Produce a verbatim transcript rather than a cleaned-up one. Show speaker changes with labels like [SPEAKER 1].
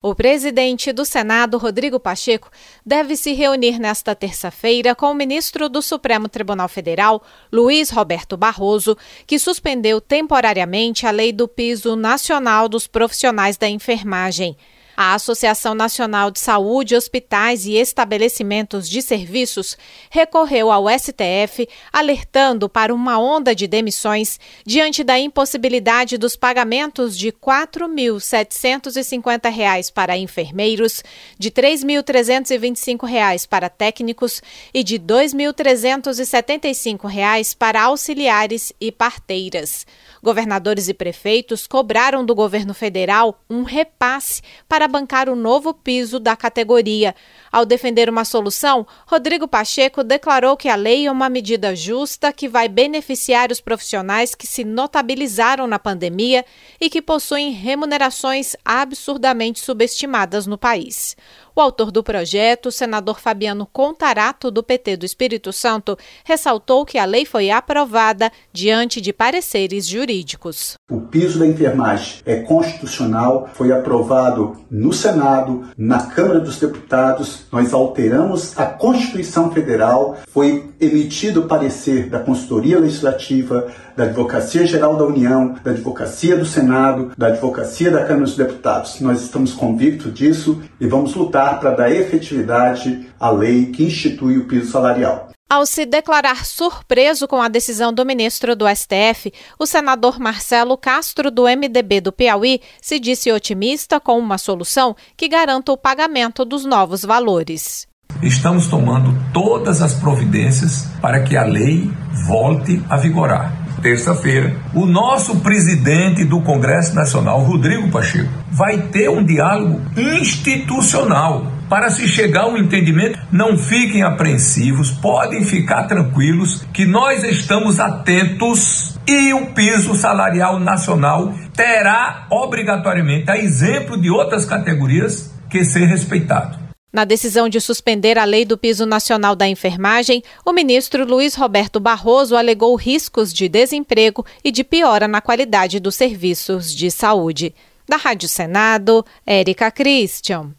[SPEAKER 1] O presidente do Senado, Rodrigo Pacheco, deve se reunir nesta terça-feira com o ministro do Supremo Tribunal Federal, Luiz Roberto Barroso, que suspendeu temporariamente a lei do piso nacional dos profissionais da enfermagem. A Associação Nacional de Saúde, Hospitais e Estabelecimentos de Serviços recorreu ao S T F, alertando para uma onda de demissões diante da impossibilidade dos pagamentos de quatro mil setecentos e cinquenta reais para enfermeiros, de três mil trezentos e vinte e cinco reais para técnicos e de dois mil trezentos e setenta e cinco reais para auxiliares e parteiras. Governadores e prefeitos cobraram do governo federal um repasse para bancar o novo piso da categoria. Ao defender uma solução, Rodrigo Pacheco declarou que a lei é uma medida justa que vai beneficiar os profissionais que se notabilizaram na pandemia e que possuem remunerações absurdamente subestimadas no país. O autor do projeto, o senador Fabiano Contarato, do P T do Espírito Santo, ressaltou que a lei foi aprovada diante de pareceres jurídicos.
[SPEAKER 2] O piso da enfermagem é constitucional, foi aprovado no Senado, na Câmara dos Deputados, nós alteramos a Constituição Federal, foi emitido o parecer da Consultoria Legislativa, da Advocacia Geral da União, da Advocacia do Senado, da Advocacia da Câmara dos Deputados. Nós estamos convictos disso e vamos lutar para dar efetividade à lei que institui o piso salarial.
[SPEAKER 1] Ao se declarar surpreso com a decisão do ministro do S T F, o senador Marcelo Castro, do M D B do Piauí, se disse otimista com uma solução que garanta o pagamento dos novos valores.
[SPEAKER 3] Estamos tomando todas as providências para que a lei volte a vigorar. Terça-feira, o nosso presidente do Congresso Nacional, Rodrigo Pacheco, vai ter um diálogo institucional para se chegar a um entendimento. Não fiquem apreensivos, podem ficar tranquilos que nós estamos atentos e o piso salarial nacional terá obrigatoriamente, a exemplo de outras categorias, que ser respeitado.
[SPEAKER 1] Na decisão de suspender a lei do piso nacional da enfermagem, o ministro Luiz Roberto Barroso alegou riscos de desemprego e de piora na qualidade dos serviços de saúde. Da Rádio Senado, Érica Christian.